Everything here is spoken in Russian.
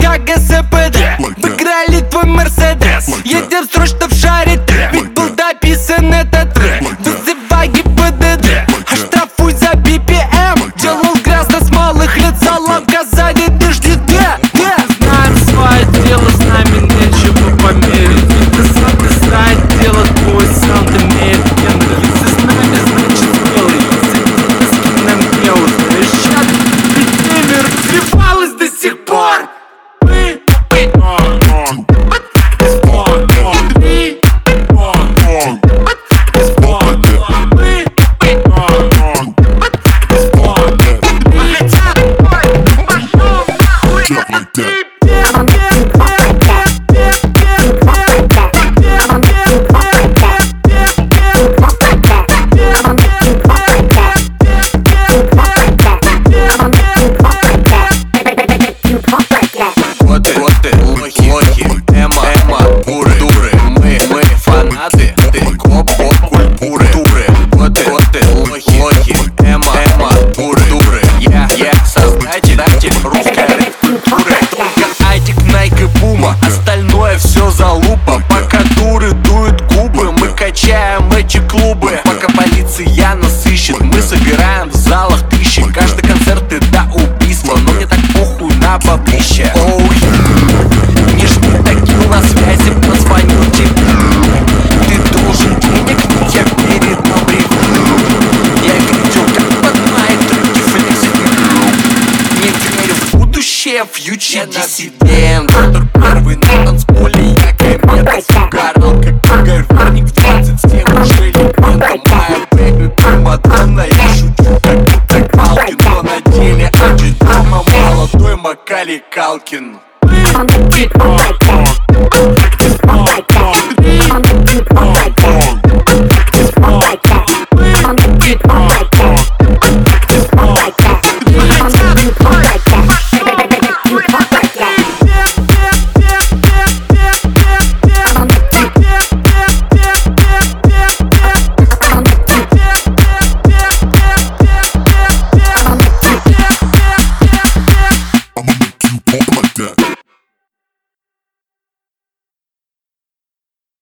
шага СПД. Выиграли твой Мерседес, едем срочно в шаре. Ведь был дописан этот трек. Вызывай ГИБДД, оштрафуй за BPM. Делал грязно с малых лет, салам Казани, ты жди, Знаем свое дело, с нами нечего померить. Ведь ты сам ты знает дело, твой саунд имеет гендер. Если с нами, значит смелый. Если ты с кем нам не узнаешь, чат ведь время развивалось до сих пор. Мы фанаты, ты коп культуры. Вот ты лохи, эма, дуры. Я создатель русской рэп-культуры. Только Айтик, Найк и Пума, остальное все залупа. Пока дуры дуют губы, мы качаем эти клубы. Пока полиция нас ищет, мы собираем в залах тысячи. Каждый концерт и до убийства, но мне так похуй на бабище. Не жди такие на связи, позвоню тебе. Ты должен денег, я передал ревью. Я видел, как под мои треки флексит. Не верю в будущее, фьючер диссидент. Первый на танцполе, я комета. Угорал, как Игорь Варник в 27 уже легенда. Моя бэби Мадонна, я шучу, как будто Калкин. Но на деле очень дома молодой Макалей Калкин. On the beat, on like that. On the beat, on like